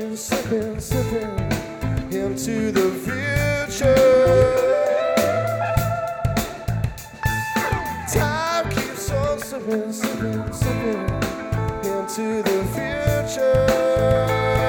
sipping, sipping, sipping into the future. Time keeps on sipping, sipping, sipping into the future.